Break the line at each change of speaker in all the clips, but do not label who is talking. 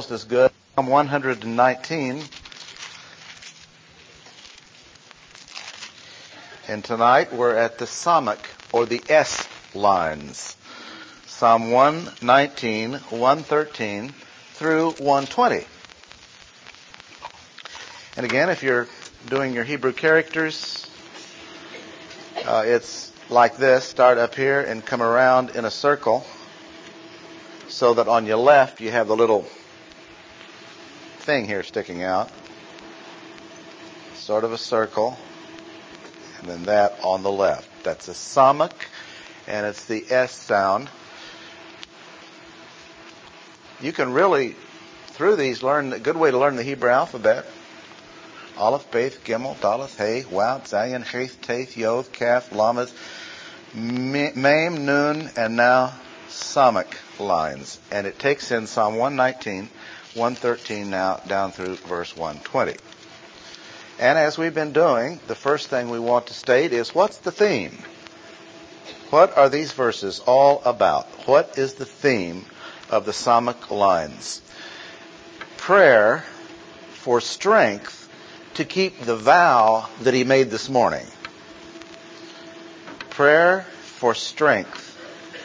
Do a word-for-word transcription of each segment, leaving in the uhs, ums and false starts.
almost as good. Psalm one hundred nineteen. And tonight we're at the Psalmic, or the S lines. Psalm one nineteen, one thirteen through one twenty. And again, if you're doing your Hebrew characters, uh, it's like this. Start up here and come around in a circle, so that on your left you have the little thing here sticking out. Sort of a circle. And then that on the left. That's a Psalmic, and it's the S sound. You can really, through these, learn a good way to learn the Hebrew alphabet. Aleph, Beth, Gimel, Daleth, Hey, Waw, Zayin, Cheth, Teth, Yod, Kaf, Lamed, Mem, Nun, and now Psalmic lines. And it takes in Psalm one nineteen, one thirteen now down through verse one twenty. And as we've been doing, the first thing we want to state is, what's the theme? What are these verses all about? What is the theme of the Psalmic lines? Prayer for strength to keep the vow that he made this morning. Prayer for strength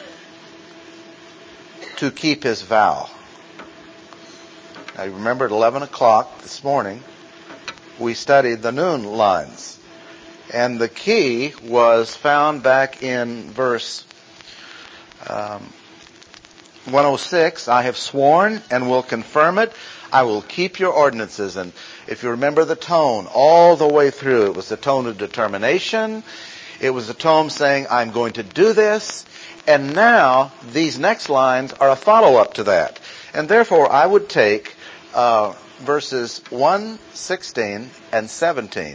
to keep his vow. Now you remember at eleven o'clock this morning, we studied the Nun lines. And the key was found back in verse um, one oh six. I have sworn and will confirm it. I will keep your ordinances. And if you remember the tone all the way through, it was the tone of determination. It was the tone saying, I'm going to do this. And now these next lines are a follow-up to that. And therefore I would take uh, verses one sixteen and seventeen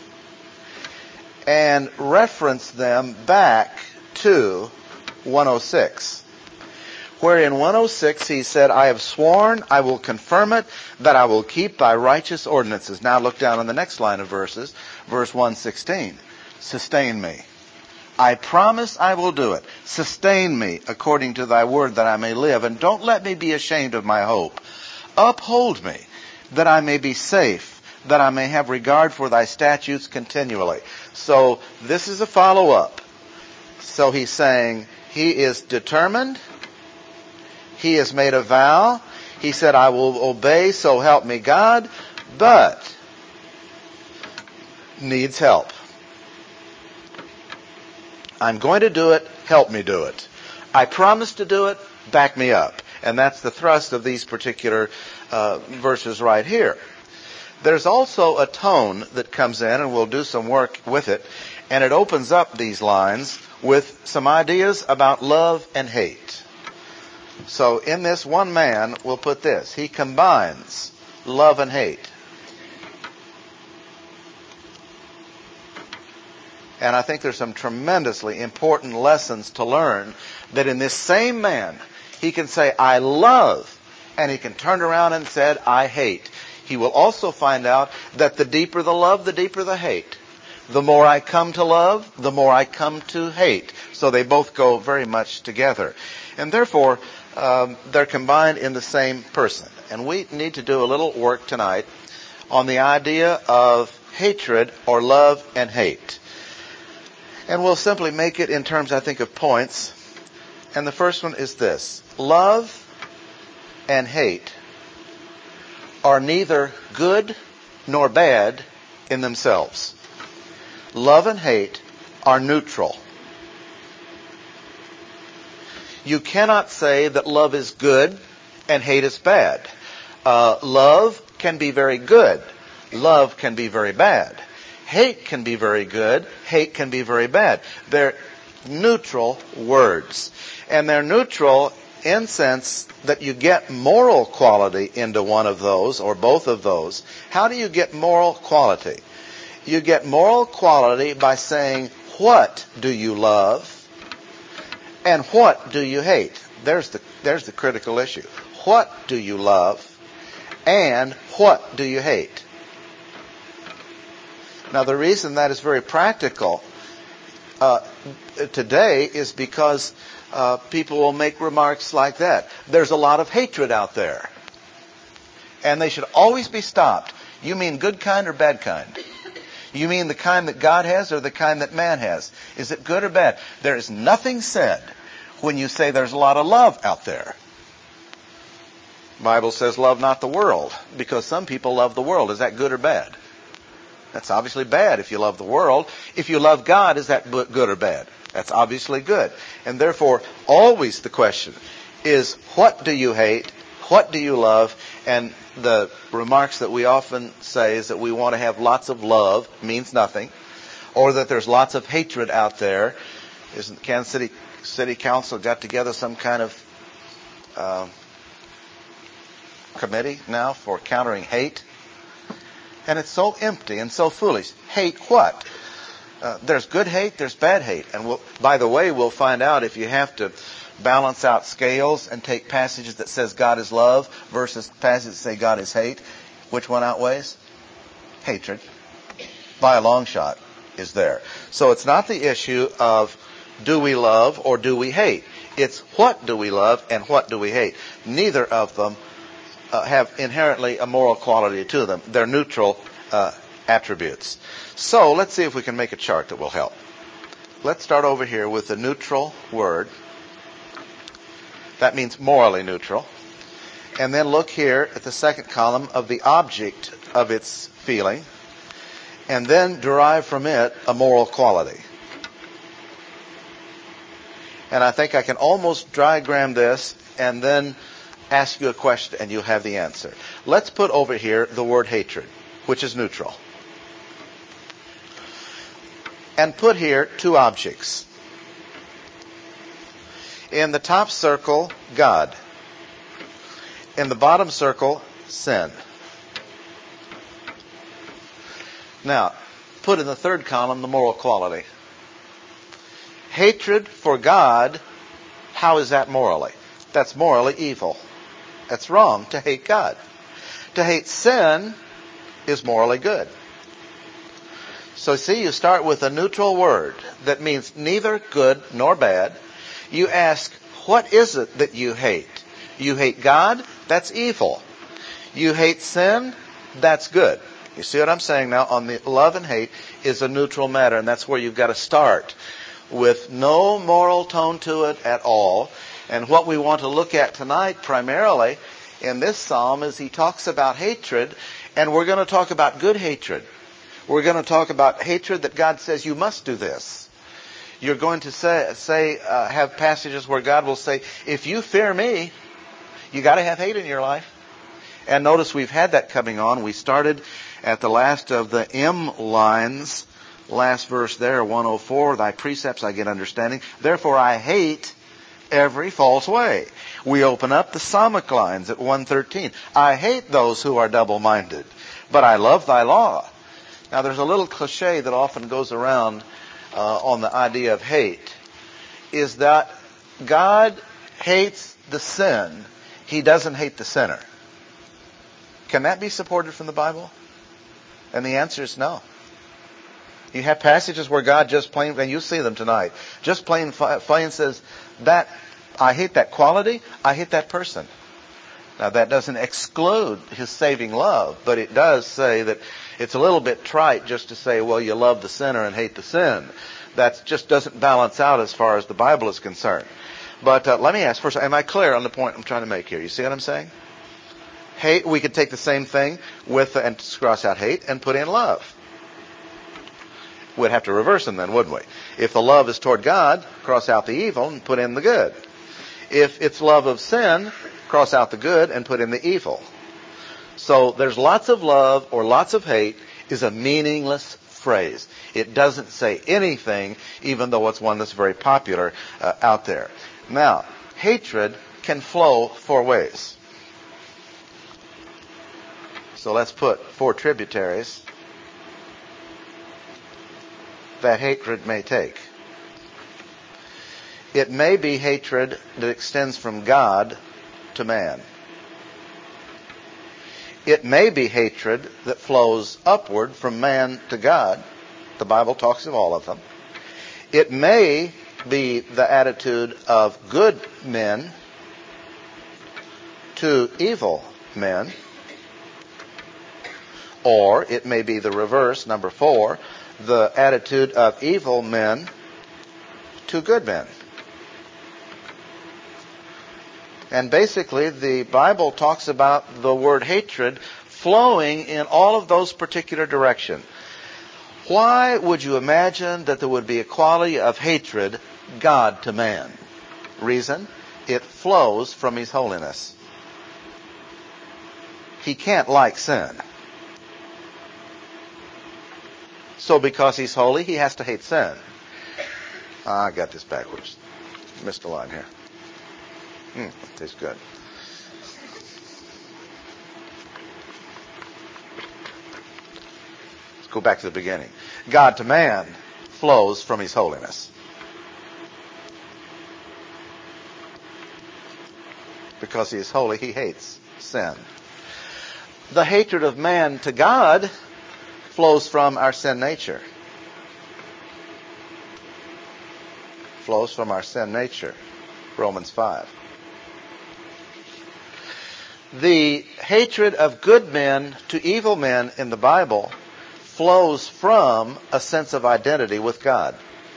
and reference them back to one oh six. Where in one oh six he said, I have sworn, I will confirm it, that I will keep thy righteous ordinances. Now look down on the next line of verses, verse one sixteen. Sustain me. I promise I will do it. Sustain me according to thy word that I may live, and don't let me be ashamed of my hope. Uphold me, that I may be safe, that I may have regard for thy statutes continually. So this is a follow-up. So he's saying he is determined. He has made a vow. He said, I will obey, so help me God, but needs help. I'm going to do it. Help me do it. I promise to do it. Back me up. And that's the thrust of these particular uh, verses right here. There's also a tone that comes in, and we'll do some work with it, and it opens up these lines with some ideas about love and hate. So in this one man, we'll put this. He combines love and hate. And I think there's some tremendously important lessons to learn that in this same man, he can say, I love, and he can turn around and say, I hate. He will also find out that the deeper the love, the deeper the hate. The more I come to love, the more I come to hate. So they both go very much together. And therefore, um, they're combined in the same person. And we need to do a little work tonight on the idea of hatred or love and hate. And we'll simply make it in terms, I think, of points. And the first one is this. Love and hate are neither good nor bad in themselves. Love and hate are neutral. You cannot say that love is good and hate is bad. Uh, love can be very good. Love can be very bad. Hate can be very good. Hate can be very bad. They're neutral words. And they're neutral in sense that you get moral quality into one of those or both of those. How do you get moral quality? You get moral quality by saying, what do you love and what do you hate? There's the, there's the critical issue. What do you love and what do you hate? Now the reason that is very practical uh, today is because uh, people will make remarks like that. There's a lot of hatred out there. And they should always be stopped. You mean good kind or bad kind? You mean the kind that God has or the kind that man has? Is it good or bad? There is nothing said when you say there's a lot of love out there. The Bible says love not the world, because some people love the world. Is that good or bad? That's obviously bad if you love the world. If you love God, is that good or bad? That's obviously good. And therefore, always the question is, what do you hate? What do you love? And the remarks that we often say is that we want to have lots of love, means nothing, or that there's lots of hatred out there. Isn't the Kansas City City Council got together some kind of uh, committee now for countering hate? And it's so empty and so foolish. Hate what? Uh, there's good hate, there's bad hate. And we'll, by the way, we'll find out if you have to balance out scales and take passages that says God is love versus passages that say God is hate, which one outweighs? Hatred. By a long shot is there. So it's not the issue of do we love or do we hate. It's what do we love and what do we hate. Neither of them uh, have inherently a moral quality to them. They're neutral uh, attributes. So let's see if we can make a chart that will help. Let's start over here with the neutral word. That means morally neutral. And then look here at the second column of the object of its feeling. And then derive from it a moral quality. And I think I can almost diagram this and then ask you a question and you'll have the answer. Let's put over here the word hatred, which is neutral. And put here two objects. In the top circle, God. In the bottom circle, sin. Now, put in the third column the moral quality. Hatred for God, how is that morally? That's morally evil. That's wrong to hate God. To hate sin is morally good. So see, you start with a neutral word that means neither good nor bad. You ask, what is it that you hate? You hate God? That's evil. You hate sin? That's good. You see what I'm saying now? On the love and hate is a neutral matter, and that's where you've got to start, with no moral tone to it at all. And what we want to look at tonight primarily in this psalm is he talks about hatred, and we're going to talk about good hatred. We're going to talk about hatred that God says you must do this. You're going to say, say uh, have passages where God will say, if you fear me, you got to have hate in your life. And notice we've had that coming on. We started at the last of the M lines, last verse there, one oh four, thy precepts I get understanding. Therefore I hate every false way. We open up the Psalmic lines at one thirteen. I hate those who are double-minded, but I love thy law. Now there's a little cliche that often goes around uh, on the idea of hate, is that God hates the sin. He doesn't hate the sinner. Can that be supported from the Bible? And the answer is no. You have passages where God just plain, and you see them tonight, just plain plain says, that I hate that quality, I hate that person. Now that doesn't exclude his saving love, but it does say that it's a little bit trite just to say, well, you love the sinner and hate the sin. That just doesn't balance out as far as the Bible is concerned. But uh, let me ask first, am I clear on the point I'm trying to make here? You see what I'm saying? Hate, we could take the same thing with, uh, and cross out hate and put in love. We'd have to reverse them then, wouldn't we? If the love is toward God, cross out the evil and put in the good. If it's love of sin, cross out the good and put in the evil. So there's lots of love or lots of hate is a meaningless phrase. It doesn't say anything, even though it's one that's very popular uh, out there. Now, hatred can flow four ways. So let's put four tributaries that hatred may take. It may be hatred that extends from God to man. It may be hatred that flows upward from man to God. The Bible talks of all of them. It may be the attitude of good men to evil men. Or it may be the reverse, number four, the attitude of evil men to good men. And basically, the Bible talks about the word hatred flowing in all of those particular directions. Why would you imagine that there would be a quality of hatred, God to man? Reason? It flows from His holiness. He can't like sin. So because He's holy, He has to hate sin. Ah, I got this backwards. Missed a line here. Hmm, tastes good. Let's go back to the beginning. God to man flows from His holiness. Because He is holy, He hates sin. The hatred of man to God flows from our sin nature. Flows from our sin nature. Romans five. The hatred of good men to evil men in the Bible flows from a sense of identity with God.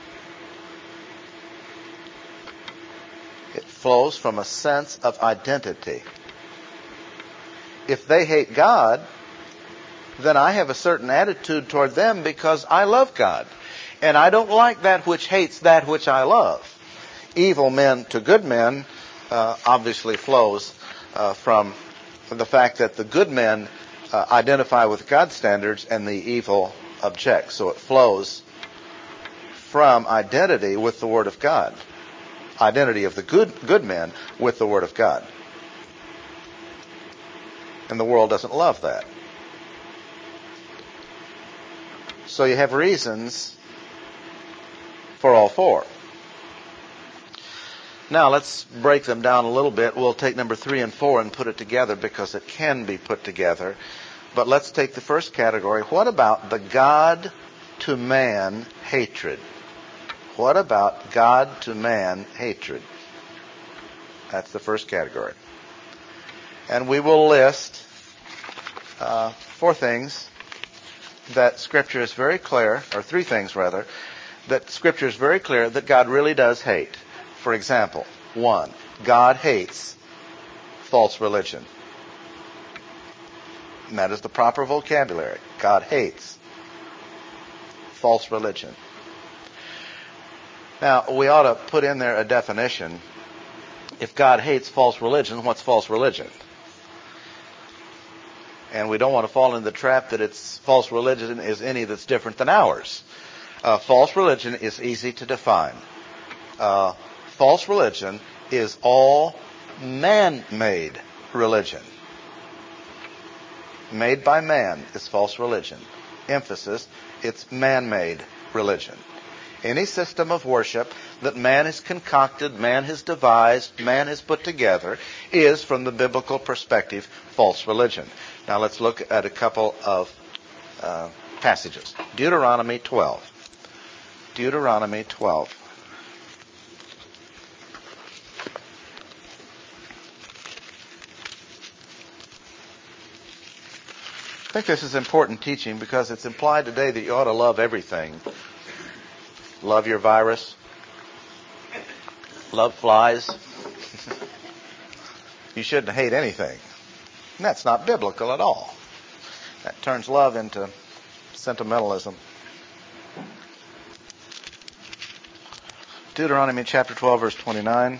It flows from a sense of identity. If they hate God, then I have a certain attitude toward them because I love God. And I don't like that which hates that which I love. Evil men to good men uh, obviously flows uh, from the fact that the good men uh, identify with God's standards and the evil object. So it flows from identity with the Word of God. Identity of the good good men with the Word of God. And the world doesn't love that. So you have reasons for all four. Now let's break them down a little bit. We'll take number three and four and put it together because it can be put together. But let's take the first category. What about the God to man hatred? What about God to man hatred? That's the first category. And we will list uh, four things that Scripture is very clear, or three things rather, that Scripture is very clear that God really does hate. For example, one, God hates false religion. And that is the proper vocabulary. God hates false religion. Now, we ought to put in there a definition. If God hates false religion, what's false religion? And we don't want to fall into the trap that it's false religion is any that's different than ours. Uh, false religion is easy to define. Uh, false religion is all man-made religion. Made by man is false religion. Emphasis, it's man-made religion. Any system of worship that man has concocted, man has devised, man has put together is, from the biblical perspective, false religion. Now let's look at a couple of uh, passages. Deuteronomy twelve. Deuteronomy twelve. I think this is important teaching because it's implied today that you ought to love everything. Love your virus. Love flies. You shouldn't hate anything. And that's not biblical at all. That turns love into sentimentalism. Deuteronomy chapter twelve, verse twenty-nine.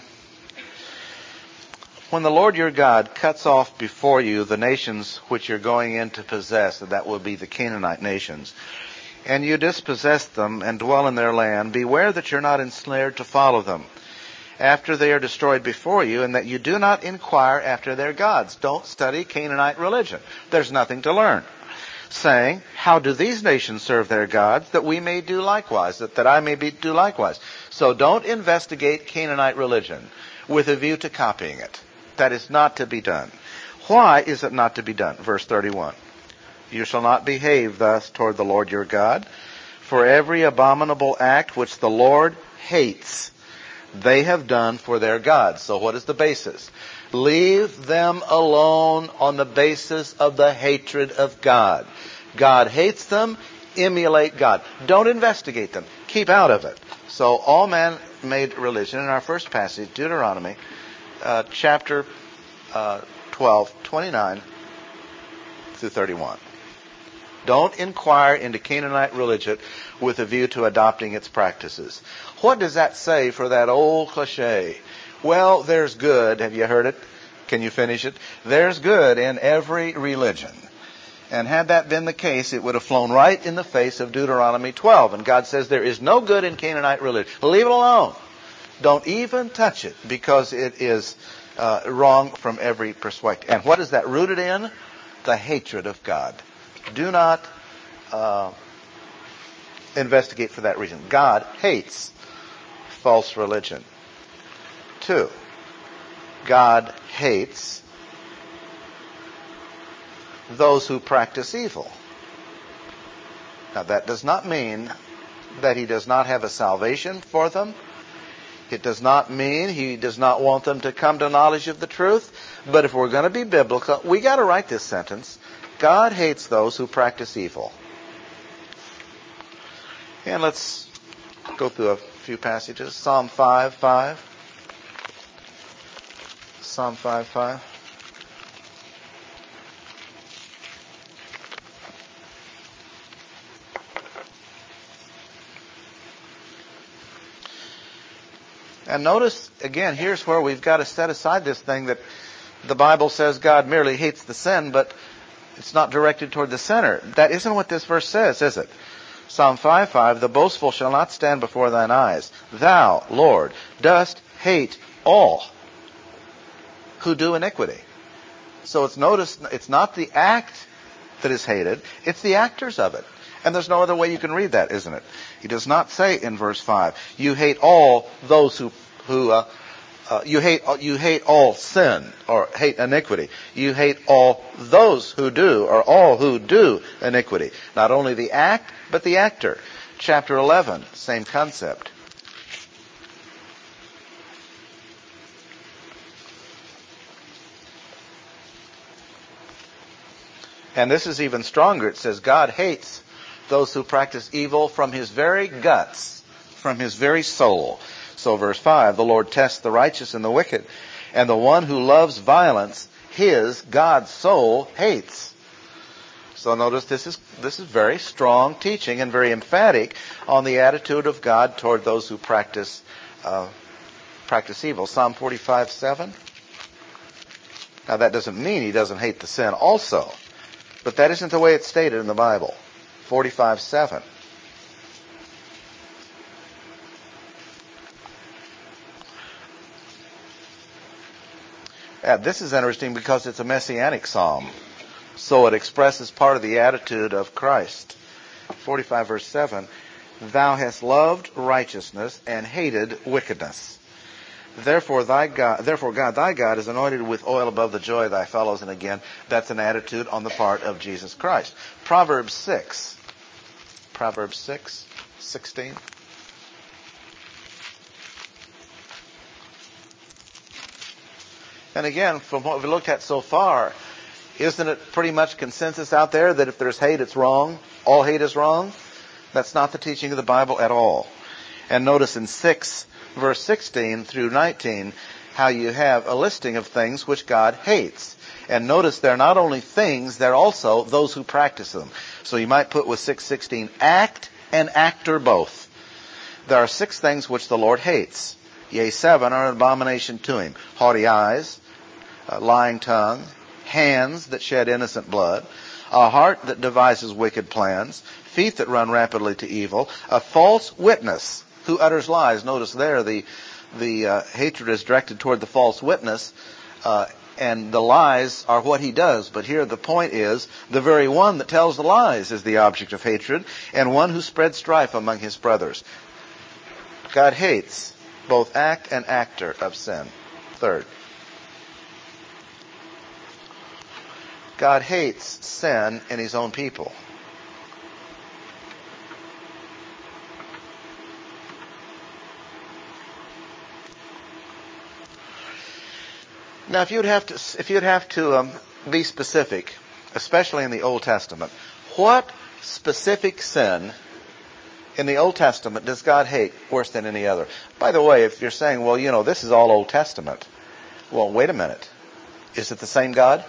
When the Lord your God cuts off before you the nations which you're going in to possess, and that will be the Canaanite nations, and you dispossess them and dwell in their land, beware that you're not ensnared to follow them after they are destroyed before you, and that you do not inquire after their gods. Don't study Canaanite religion. There's nothing to learn. Saying, how do these nations serve their gods, that we may do likewise, that, that I may be, do likewise. So don't investigate Canaanite religion with a view to copying it. That is not to be done. Why is it not to be done? Verse thirty-one. You shall not behave thus toward the Lord your God, for every abominable act which the Lord hates, they have done for their gods. So what is the basis? Leave them alone on the basis of the hatred of God. God hates them. Emulate God. Don't investigate them. Keep out of it. So all man-made religion, in our first passage, Deuteronomy, uh, chapter uh, twelve, twenty-nine through thirty-one. Don't inquire into Canaanite religion with a view to adopting its practices. What does that say for that old cliche? Well, there's good. Have you heard it? Can you finish it? There's good in every religion. And had that been the case, it would have flown right in the face of Deuteronomy twelve. And God says there is no good in Canaanite religion. Leave it alone. Don't even touch it, because it is uh, wrong from every perspective. And what is that rooted in? The hatred of God. Do not uh, investigate for that reason. God hates false religion. Two, God hates those who practice evil. Now, that does not mean that he does not have a salvation for them. It does not mean he does not want them to come to knowledge of the truth. But if we're going to be biblical, we got to write this sentence. God hates those who practice evil. And let's go through a few passages. Psalm five five. Psalm five five. And notice, again, here's where we've got to set aside this thing that the Bible says God merely hates the sin, but it's not directed toward the sinner. That isn't what this verse says, is it? Psalm five five, the boastful shall not stand before thine eyes. Thou, Lord, dost hate all who do iniquity. So it's notice, it's not the act that is hated, it's the actors of it. And there's no other way you can read that, isn't it? He does not say in verse five, you hate all those who, who, uh, uh, you hate, you hate all sin, or hate iniquity. You hate all those who do, or all who do iniquity. Not only the act, but the actor. Chapter eleven, same concept. And this is even stronger. It says God hates those who practice evil from his very guts, from his very soul. So verse five, the Lord tests the righteous and the wicked, and the one who loves violence, his, God's soul, hates. So notice this is this is very strong teaching and very emphatic on the attitude of God toward those who practice uh, practice evil. Psalm forty-five seven. Now that doesn't mean he doesn't hate the sin also, but that isn't the way it's stated in the Bible. forty-five seven. Yeah, this is interesting because it's a messianic psalm. So it expresses part of the attitude of Christ. forty-five verse seven. Thou hast loved righteousness and hated wickedness. Therefore thy God, therefore God, thy God is anointed with oil above the joy of thy fellows. And again, that's an attitude on the part of Jesus Christ. Proverbs six. Proverbs six, sixteen. And again, from what we've looked at so far, isn't it pretty much consensus out there that if there's hate, it's wrong? All hate is wrong? That's not the teaching of the Bible at all. And notice in six, verse sixteen through nineteen, how you have a listing of things which God hates. And notice they're not only things, they're also those who practice them. So you might put with six sixteen, act and actor both. There are six things which the Lord hates. Yea, seven are an abomination to him. Haughty eyes, a lying tongue, hands that shed innocent blood, a heart that devises wicked plans, feet that run rapidly to evil, a false witness who utters lies. Notice there the the uh, hatred is directed toward the false witness, uh, and the lies are what he does. But here the point is, the very one that tells the lies is the object of hatred, and one who spreads strife among his brothers. God hates both act and actor of sin. Third, God hates sin in his own people. Now, if you'd have to, if you'd have to um, be specific, especially in the Old Testament, what specific sin in the Old Testament does God hate worse than any other? By the way, if you're saying, well, you know, this is all Old Testament, well, wait a minute. Is it the same God?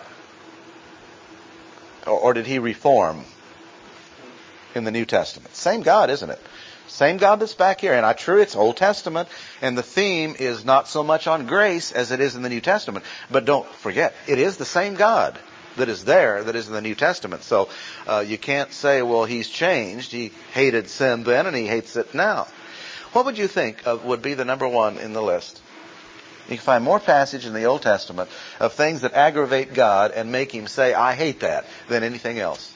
Or, or did he reform in the New Testament? Same God, isn't it? Same God that's back here. And I true, it's Old Testament, and the theme is not so much on grace as it is in the New Testament. But don't forget, it is the same God that is there that is in the New Testament. So uh, you can't say, well, he's changed. He hated sin then and he hates it now. What would you think of, would be the number one in the list? You can find more passage in the Old Testament of things that aggravate God and make him say, I hate that, than anything else.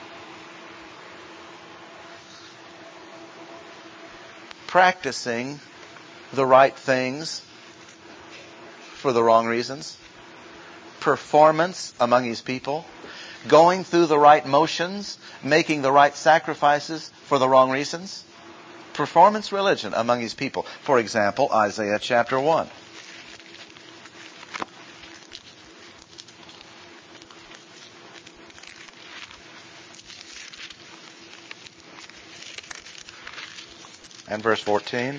Practicing the right things for the wrong reasons. Performance among his people. Going through the right motions. Making the right sacrifices for the wrong reasons. Performance religion among his people. For example, Isaiah chapter one. And verse fourteen.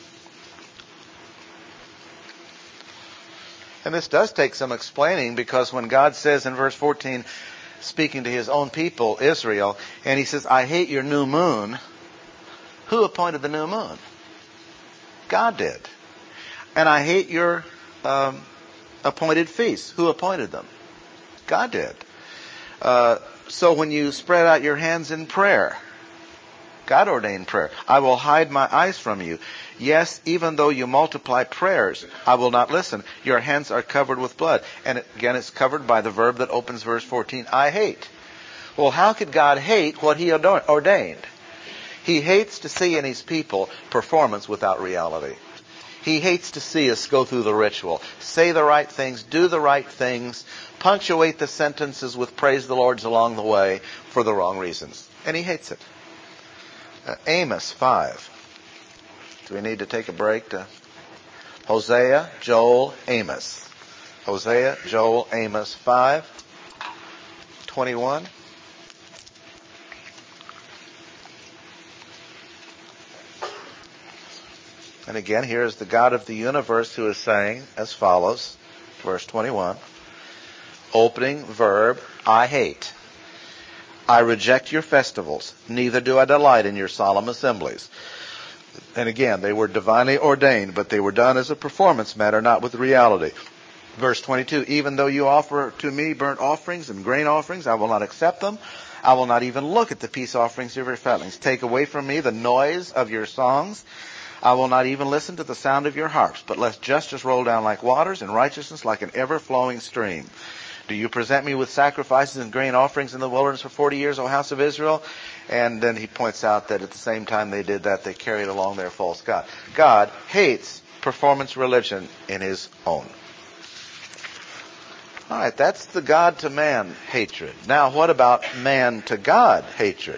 And this does take some explaining, because when God says in verse fourteen, speaking to his own people, Israel, and he says, I hate your new moon, who appointed the new moon? God did. And I hate your um, appointed feasts. Who appointed them? God did. Uh, so when you spread out your hands in prayer, God ordained prayer. I will hide my eyes from you. Yes, even though you multiply prayers, I will not listen. Your hands are covered with blood. And again, it's covered by the verb that opens verse fourteen, I hate. Well, how could God hate what he ordained? He hates to see in his people performance without reality. He hates to see us go through the ritual, say the right things, do the right things, punctuate the sentences with praise the Lord's along the way for the wrong reasons. And he hates it. Uh, Amos five. Do we need to take a break to Hosea, Joel, Amos? Hosea, Joel, Amos five, twenty-one. And again, here is the God of the universe who is saying as follows, verse twenty-one. Opening verb, I hate. I reject your festivals, neither do I delight in your solemn assemblies. And again, they were divinely ordained, but they were done as a performance matter, not with reality. Verse twenty-two, even though you offer to me burnt offerings and grain offerings, I will not accept them. I will not even look at the peace offerings of your fatlings. Take away from me the noise of your songs. I will not even listen to the sound of your harps, but let justice roll down like waters and righteousness like an ever-flowing stream. Do you present me with sacrifices and grain offerings in the wilderness for forty years, O house of Israel? And then he points out that at the same time they did that, they carried along their false god. God hates performance religion in his own. All right, that's the God to man hatred. Now, what about man to God hatred?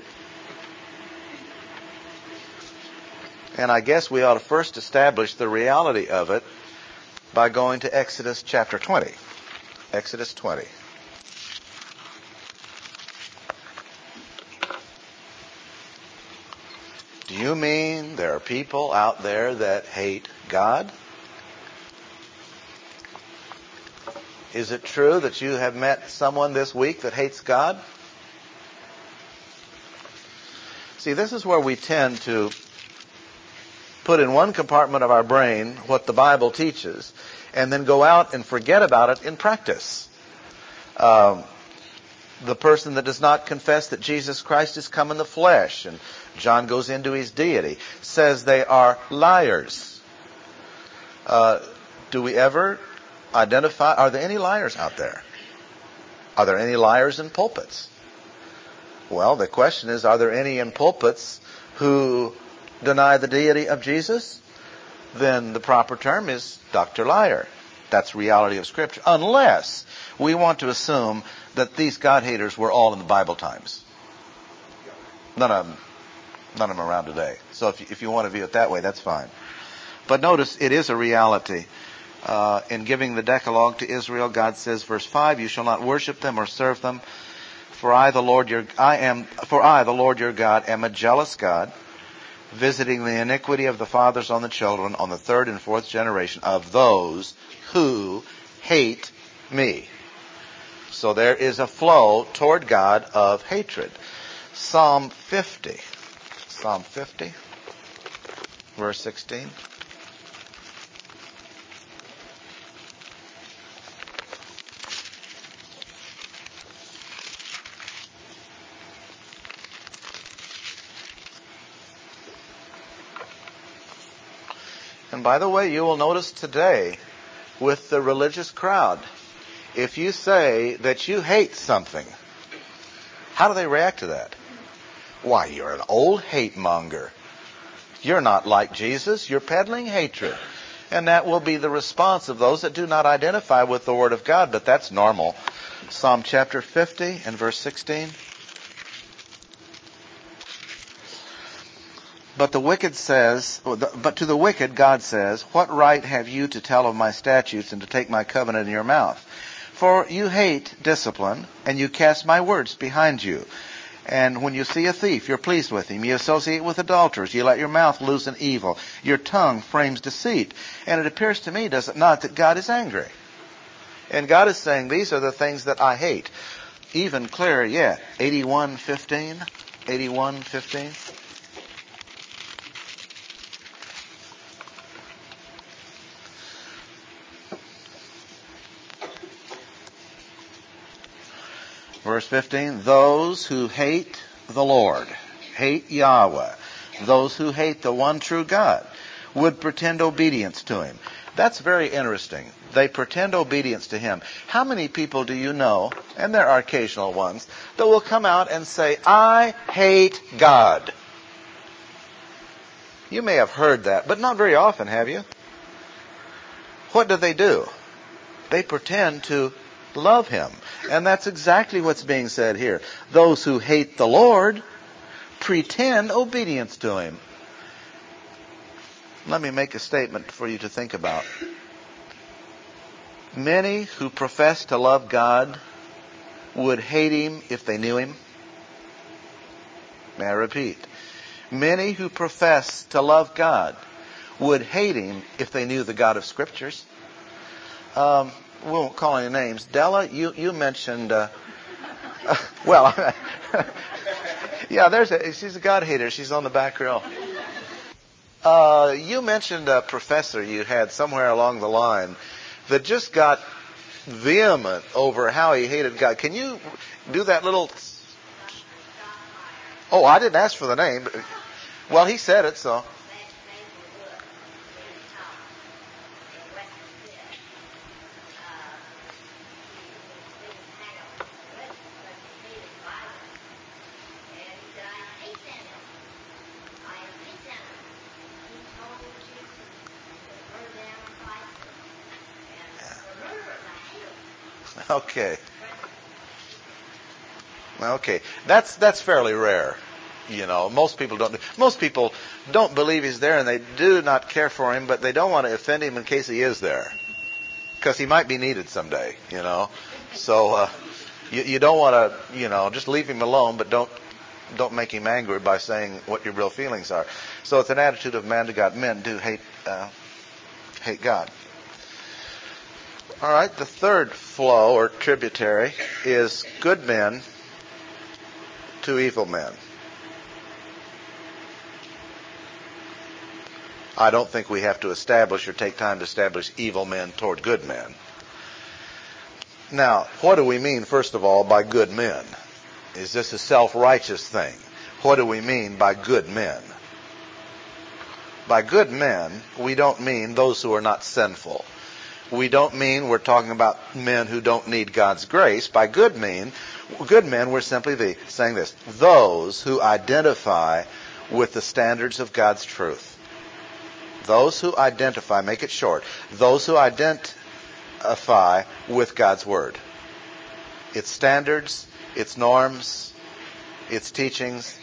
And I guess we ought to first establish the reality of it by going to Exodus chapter twenty. Exodus twenty. Do you mean there are people out there that hate God? Is it true that you have met someone this week that hates God? See, this is where we tend to put in one compartment of our brain what the Bible teaches and then go out and forget about it in practice. Um, the person that does not confess that Jesus Christ is come in the flesh, and John goes into his deity, says they are liars. Uh, do we ever identify, are there any liars out there? Are there any liars in pulpits? Well, the question is, are there any in pulpits who deny the deity of Jesus? Then the proper term is Doctor Liar. That's reality of Scripture. Unless we want to assume that these God-haters were all in the Bible times. None of them, none of them around today. So if you, if you want to view it that way, that's fine. But notice, it is a reality Uh, in giving the Decalogue to Israel, God says, verse five, you shall not worship them or serve them, for I, the Lord your, I am, for I, the Lord your God, am a jealous God, visiting the iniquity of the fathers on the children, on the third and fourth generation of those who hate me. So there is a flow toward God of hatred. Psalm fifty. Psalm fifty, verse sixteen. And by the way, you will notice today with the religious crowd, if you say that you hate something, how do they react to that? Why, you're an old hate monger. You're not like Jesus. You're peddling hatred. And that will be the response of those that do not identify with the Word of God, but that's normal. Psalm chapter fifty and verse sixteen. But the wicked says, but to the wicked God says, what right have you to tell of my statutes and to take my covenant in your mouth? For you hate discipline, and you cast my words behind you. And when you see a thief, you're pleased with him. You associate with adulterers. You let your mouth loose in evil. Your tongue frames deceit. And it appears to me, does it not, that God is angry? And God is saying, these are the things that I hate. Even clearer yet, eighty-one fifteen. eighty-one fifteen. Verse fifteen, those who hate the Lord, hate Yahweh, those who hate the one true God, would pretend obedience to Him. That's very interesting. They pretend obedience to Him. How many people do you know, and there are occasional ones, that will come out and say, I hate God? You may have heard that, but not very often, have you? What do they do? They pretend to love Him. And that's exactly what's being said here. Those who hate the Lord pretend obedience to Him. Let me make a statement for you to think about. Many who profess to love God would hate Him if they knew Him. May I repeat? Many who profess to love God would hate Him if they knew the God of Scriptures. Um, we won't call any names. Della, you, you mentioned, uh, uh, well, yeah, there's a, she's a God hater. She's on the back row. Uh, you mentioned a professor you had somewhere along the line that just got vehement over how he hated God. Can you do that little... Oh, I didn't ask for the name. Well, he said it, so... Okay. Okay. That's that's fairly rare. You know, most people don't most people don't believe He's there, and they do not care for Him, but they don't want to offend Him in case He is there. Because He might be needed someday, you know. So uh, you, you don't want to, you know, just leave Him alone, but don't don't make Him angry by saying what your real feelings are. So it's an attitude of man to God. Men do hate uh, hate God. All right, the third flow or tributary is good men to evil men. I don't think we have to establish or take time to establish evil men toward good men. Now, what do we mean, first of all, by good men? Is this a self-righteous thing? What do we mean by good men? By good men, we don't mean those who are not sinful. We don't mean we're talking about men who don't need God's grace. By good men, good men, we're simply the, saying this: those who identify with the standards of God's truth. Those who identify, make it short, those who identify with God's Word. Its standards, its norms, its teachings.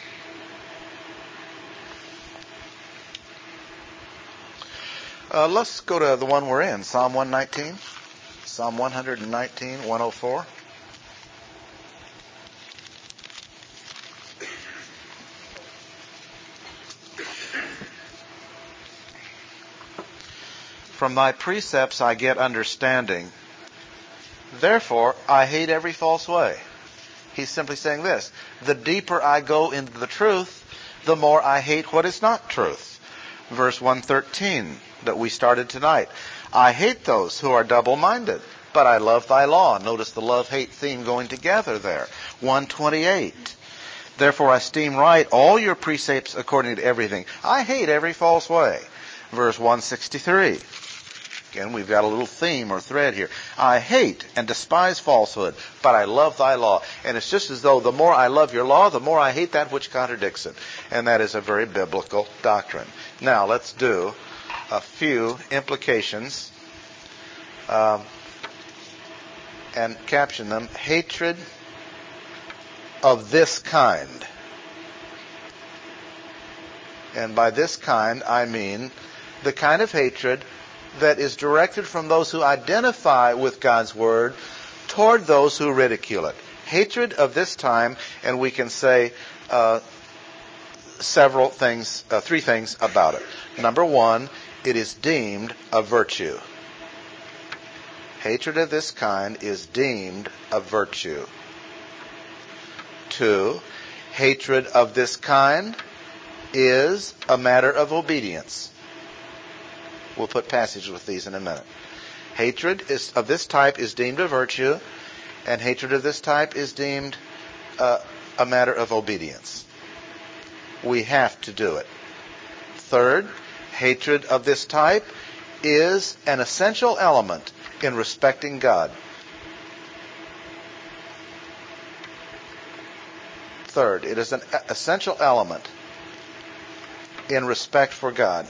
Uh, let's go to the one we're in, Psalm one nineteen. Psalm one nineteen, one oh four. From thy precepts I get understanding. Therefore, I hate every false way. He's simply saying this. The deeper I go into the truth, the more I hate what is not truth. Verse one thirteen that we started tonight. I hate those who are double-minded, but I love thy law. Notice the love-hate theme going together there. one twenty-eight. Therefore I esteem right all your precepts according to everything. I hate every false way. Verse one sixty-three. Again, we've got a little theme or thread here. I hate and despise falsehood, but I love thy law. And it's just as though the more I love your law, the more I hate that which contradicts it. And that is a very biblical doctrine. Now, let's do a few implications um, and caption them. Hatred of this kind. And by this kind, I mean the kind of hatred that is directed from those who identify with God's Word toward those who ridicule it. Hatred of this time, and we can say uh, several things, uh, three things about it. Number one, it is deemed a virtue. Hatred of this kind is deemed a virtue. Two, hatred of this kind is a matter of obedience. We'll put passages with these in a minute. Hatred is, of this type is deemed a virtue, and hatred of this type is deemed uh, a matter of obedience. We have to do it. Third, hatred of this type is an essential element in respecting God. Third, it is an essential element in respect for God.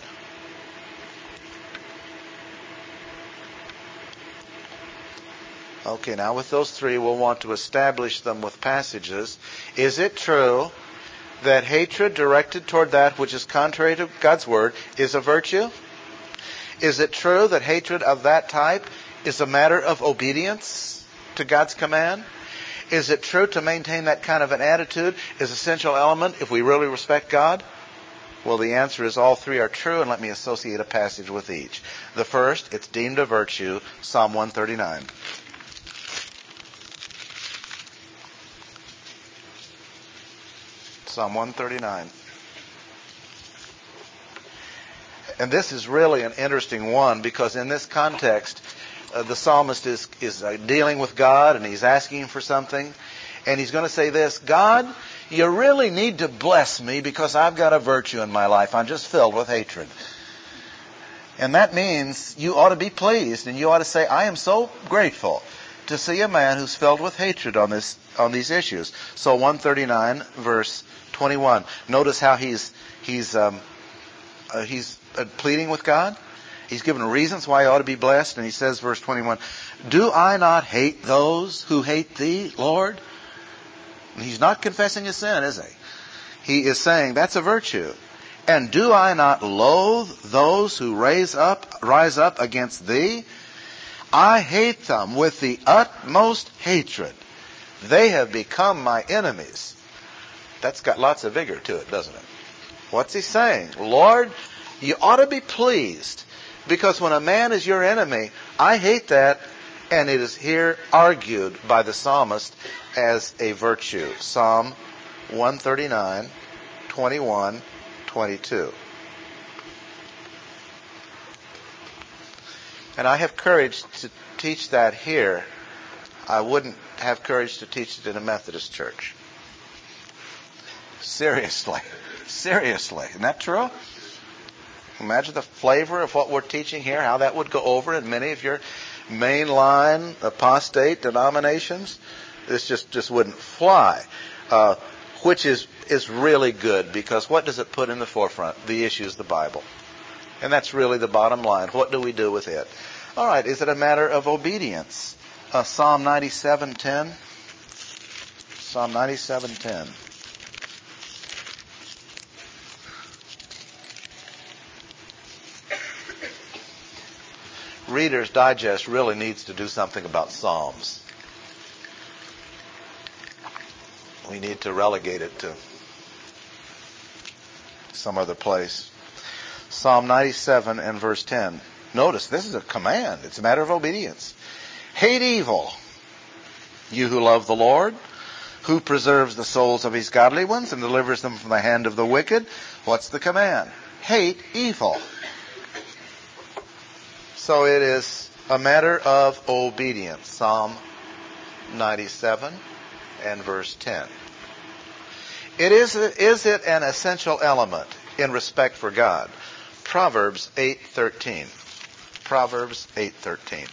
Okay, now with those three, we'll want to establish them with passages. Is it true that hatred directed toward that which is contrary to God's Word is a virtue? Is it true that hatred of that type is a matter of obedience to God's command? Is it true to maintain that kind of an attitude is an essential element if we really respect God? Well, the answer is all three are true, and let me associate a passage with each. The first, it's deemed a virtue, Psalm one thirty-nine. Psalm one thirty-nine. And this is really an interesting one because in this context, uh, the psalmist is, is uh, dealing with God and he's asking for something. And he's going to say this, God, you really need to bless me because I've got a virtue in my life. I'm just filled with hatred. And that means you ought to be pleased and you ought to say, I am so grateful to see a man who's filled with hatred on this on these issues. So one thirty-nine, verse twenty-one. Notice how he's he's um, uh, he's uh, pleading with God. He's given reasons why he ought to be blessed, and he says, verse twenty-one, do I not hate those who hate thee, Lord? And he's not confessing his sin, is he? He is saying that's a virtue. And do I not loathe those who raise up rise up against thee? I hate them with the utmost hatred. They have become my enemies. That's got lots of vigor to it, doesn't it? What's he saying? Lord, you ought to be pleased because when a man is your enemy, I hate that, and it is here argued by the psalmist as a virtue. Psalm one thirty-nine, twenty-one, twenty-two. And I have courage to teach that here. I wouldn't have courage to teach it in a Methodist church. Seriously. Seriously. Isn't that true? Imagine the flavor of what we're teaching here, how that would go over in many of your mainline apostate denominations. This just, just wouldn't fly. Uh, which is, is really good because what does it put in the forefront? The issue is the Bible. And that's really the bottom line. What do we do with it? All right, is it a matter of obedience? Uh, Psalm ninety-seven ten. Psalm ninety-seven ten. Reader's Digest really needs to do something about Psalms. We need to relegate it to some other place. Psalm ninety-seven and verse ten. Notice, this is a command. It's a matter of obedience. Hate evil, you who love the Lord, who preserves the souls of his godly ones and delivers them from the hand of the wicked. What's the command? Hate evil. So it is a matter of obedience. Psalm ninety-seven and verse ten. It is, is it an essential element in respect for God? Proverbs eight thirteen. Proverbs eight thirteen.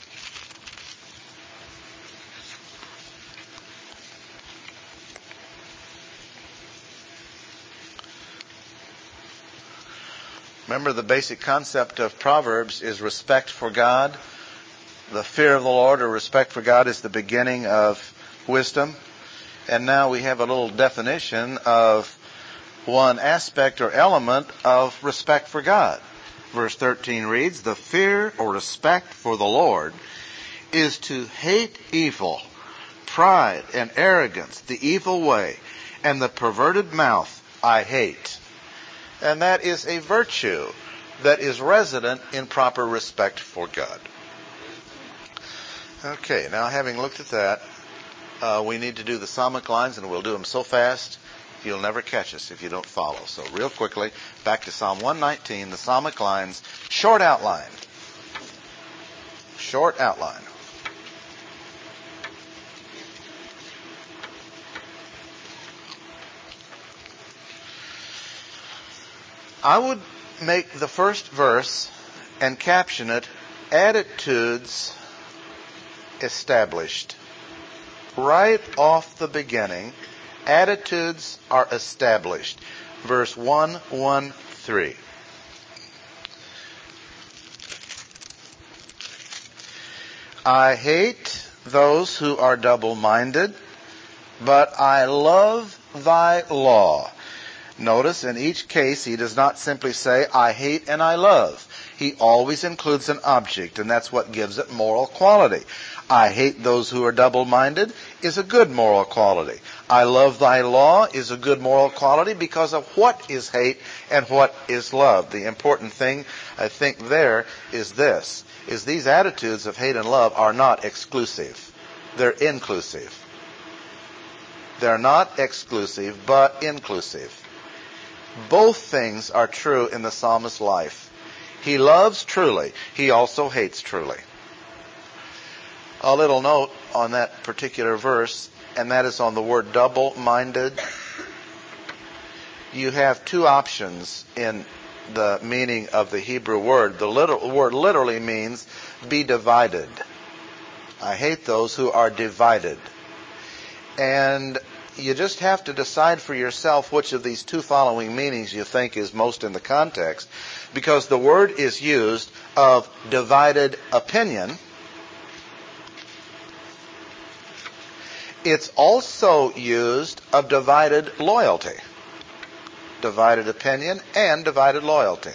Remember, the basic concept of Proverbs is respect for God. The fear of the Lord, or respect for God, is the beginning of wisdom. And now we have a little definition of one aspect or element of respect for God. Verse thirteen reads, the fear or respect for the Lord is to hate evil, pride and arrogance, the evil way, and the perverted mouth I hate. And that is a virtue that is resident in proper respect for God. Okay, now having looked at that, uh, we need to do the psalmic lines, and we'll do them so fast you'll never catch us if you don't follow. So real quickly, back to Psalm one nineteen, the psalmic lines, short outline. Short outline. I would make the first verse and caption it, Attitudes Established. Right off the beginning, attitudes are established. Verse one thirteen. I hate those who are double-minded, but I love thy law. Notice, in each case, he does not simply say, I hate and I love. He always includes an object, and that's what gives it moral quality. I hate those who are double-minded is a good moral quality. I love thy law is a good moral quality because of what is hate and what is love. The important thing, I think, there is this, is these attitudes of hate and love are not exclusive. They're inclusive. They're not exclusive, but inclusive. Both things are true in the psalmist's life. He loves truly. He also hates truly. A little note on that particular verse, and that is on the word double-minded. You have two options in the meaning of the Hebrew word. The literal, word literally means be divided. I hate those who are divided. And you just have to decide for yourself which of these two following meanings you think is most in the context, because the word is used of divided opinion. It's also used of divided loyalty. Divided opinion and divided loyalty.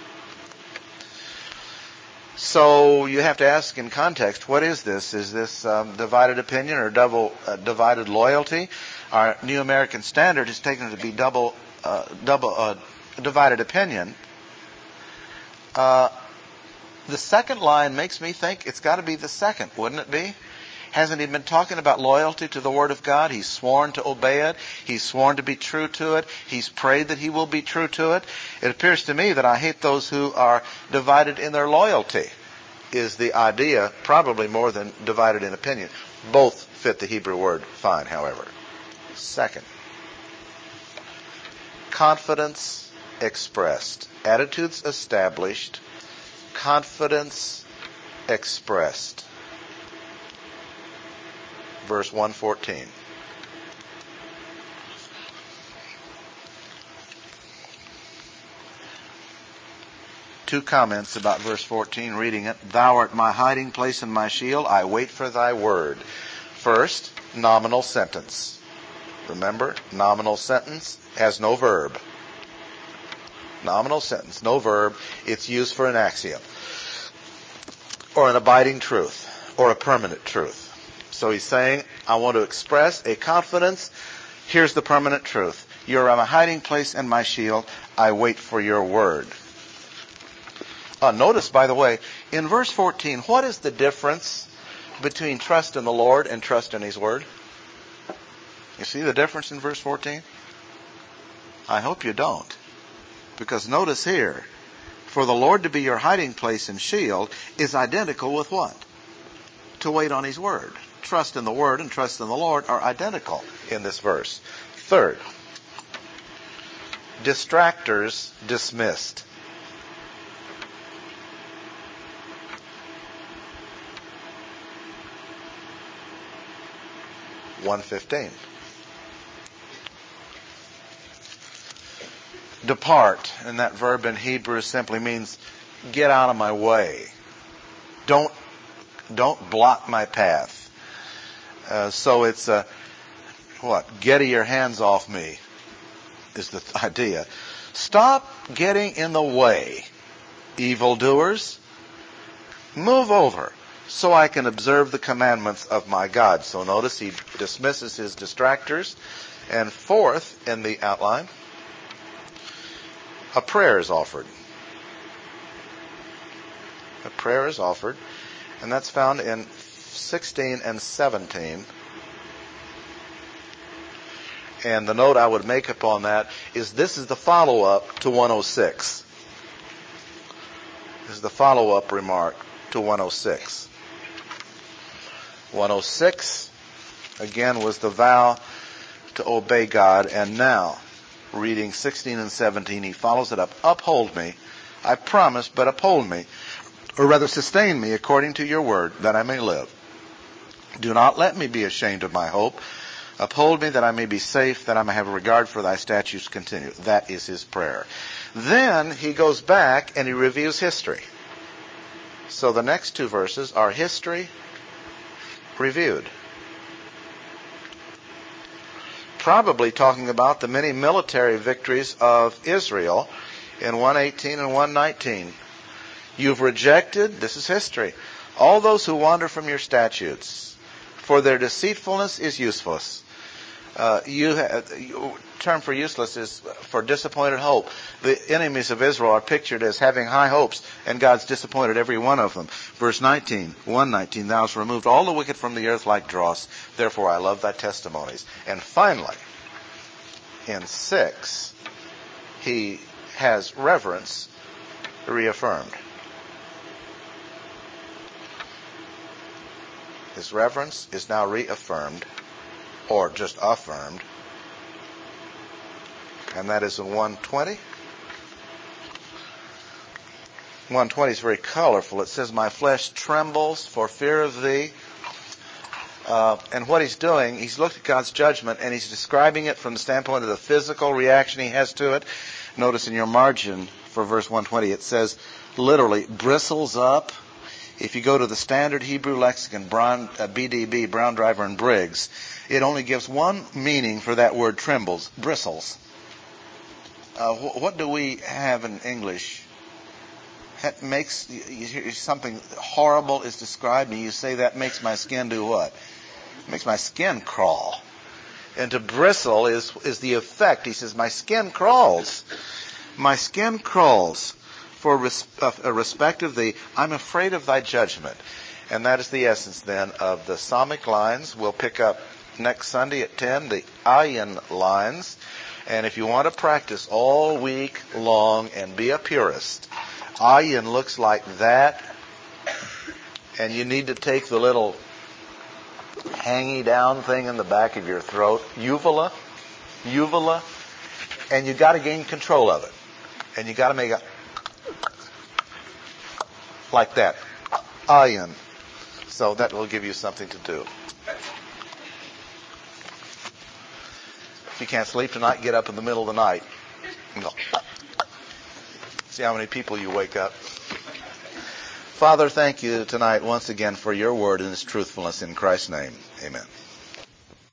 So you have to ask in context, what is this? Is this um, divided opinion or double uh, divided loyalty? Our New American Standard has taken it to be double, uh, double uh, divided opinion. Uh, the second line makes me think it's got to be the second, wouldn't it be? Hasn't he been talking about loyalty to the Word of God? He's sworn to obey it. He's sworn to be true to it. He's prayed that he will be true to it. It appears to me that I hate those who are divided in their loyalty is the idea, probably more than divided in opinion. Both fit the Hebrew word fine, however. Second, confidence expressed. Attitudes established. Confidence expressed. Verse one fourteen. Two comments about verse fourteen, reading it. Thou art my hiding place and my shield. I wait for thy word. First, nominal sentence. Remember, nominal sentence has no verb. Nominal sentence, no verb. It's used for an axiom. or an abiding truth, or a permanent truth. So he's saying, I want to express a confidence. Here's the permanent truth. You're my hiding place and my shield. I wait for your word. Uh, notice, by the way, in verse fourteen, what is the difference between trust in the Lord and trust in his word? You see the difference in verse fourteen? I hope you don't. Because notice here, for the Lord to be your hiding place and shield is identical with what? To wait on his word. Trust in the word and trust in the Lord are identical in this verse. Third, distractors dismissed. one fifteen. Depart, and that verb in Hebrew simply means get out of my way. Don't, don't block my path. Uh, so it's a, what? Get your hands off me is the idea. Stop getting in the way, evildoers. Move over so I can observe the commandments of my God. So notice he dismisses his distractors. And fourth in the outline, a prayer is offered. A prayer is offered, and that's found in sixteen and seventeen. And the note I would make upon that is this is the follow-up to one oh six. This is the follow-up remark to one oh six. one oh six, again, was the vow to obey God, and now, reading sixteen and seventeen, he follows it up. Uphold me, I promise, but uphold me, or rather sustain me according to your word, that I may live. Do not let me be ashamed of my hope. Uphold me that I may be safe, that I may have a regard for thy statutes continue. That is his prayer. Then he goes back and he reviews history. So the next two verses are history reviewed. Probably talking about the many military victories of Israel in one eighteen and one nineteen. You've rejected, this is history, all those who wander from your statutes, for their deceitfulness is useless. Uh, you ha- term for useless is for disappointed hope. The enemies of Israel are pictured as having high hopes, and God's disappointed every one of them. Verse nineteen, one nineteen, thou hast removed all the wicked from the earth like dross, therefore I love thy testimonies. And finally, in six, he has reverence reaffirmed. His reverence is now reaffirmed, or just affirmed, and that is in one twenty. one twenty is very colorful. It says, my flesh trembles for fear of thee. Uh, and what he's doing, he's looked at God's judgment, and he's describing it from the standpoint of the physical reaction he has to it. Notice in your margin for verse one twenty, it says, literally, bristles up. If you go to the standard Hebrew lexicon, Brown, uh, B D B, Brown, Driver, and Briggs, it only gives one meaning for that word trembles, bristles. Uh, wh- what do we have in English? That makes you hear something horrible is described, and you say that makes my skin do what? It makes my skin crawl. And to bristle is is the effect. He says, my skin crawls. My skin crawls for res- uh, respect of thee. I'm afraid of thy judgment. And that is the essence then of the Psalmic lines. We'll pick up next Sunday at ten, the Ayin lines. And if you want to practice all week long and be a purist, Ayin looks like that. And you need to take the little hangy down thing in the back of your throat, uvula, uvula, and you got to gain control of it. And you got to make a like that, Ayin. So that will give you something to do. If you can't sleep tonight, get up in the middle of the night. No. See how many people you wake up. Father, thank you tonight once again for your word and its truthfulness in Christ's name. Amen.